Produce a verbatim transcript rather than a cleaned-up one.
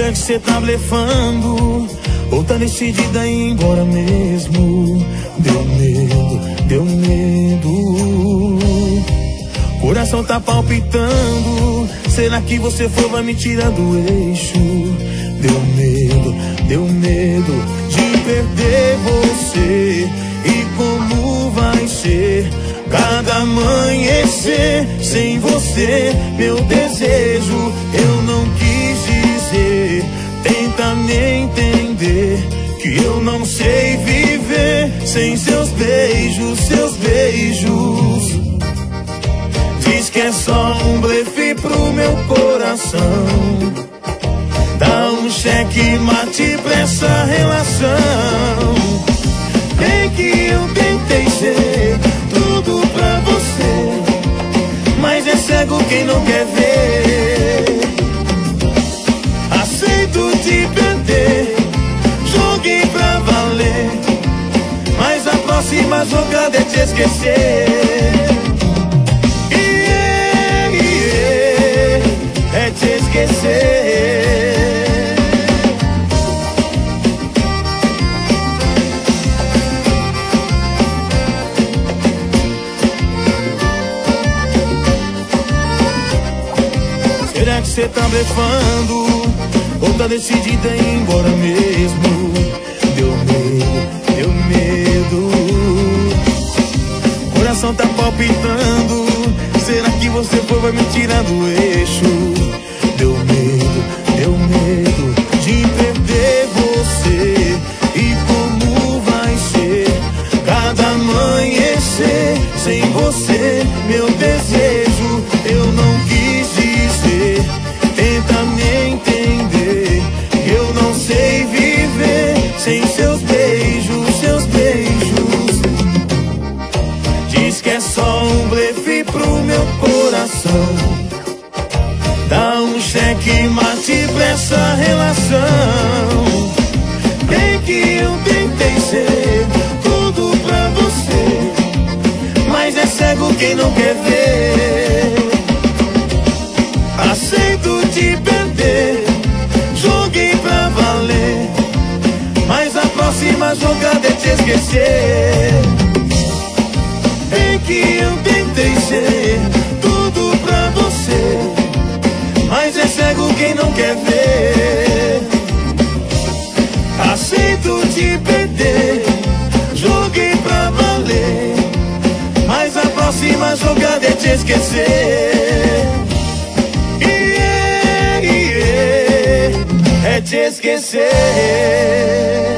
Será que cê tá blefando? Ou tá decidida a ir embora mesmo? Deu medo, deu medo. Coração tá palpitando. Será que você for vai me tirar do eixo? Deu medo, deu medo de perder você. E como vai ser cada amanhecer sem você? Meu desejo eu não quis dizer. Tenta me entender que eu não sei viver sem seus beijos, seus beijos. Diz que é só um blefe pro meu coração. Dá um cheque mate pra essa relação. Bem que eu tentei ser tudo pra você, mas é cego quem não quer ver. Aceito te perder, joguei pra valer, mas a próxima jogada é te esquecer. Yeah, yeah, é te esquecer. Será que cê tá blefando? Ou tá decidida a ir embora mesmo? Deu medo, deu medo. Coração tá palpitando. Será que você for vai me tirar do eixo? Deu medo, deu medo de perder você. E como vai ser cada amanhecer sem você? Meu desejo eu não quis dizer. Tenta me entender, eu não sei viver sem seus beijos, seus beijos. Diz que é só um blefe pro meu coração. Dá um cheque mate pra essa relação. Bem que eu tentei ser tudo pra você, mas é cego quem não quer ver. Aceito te perder, joguei pra valer, mas a próxima jogada é te esquecer. Bem que eu tentei ser tudo pra você, mas é cego quem não quer ver. Aceito te perder, joguei pra valer, mas a próxima jogada é te esquecer. Yeah, yeah, é te esquecer.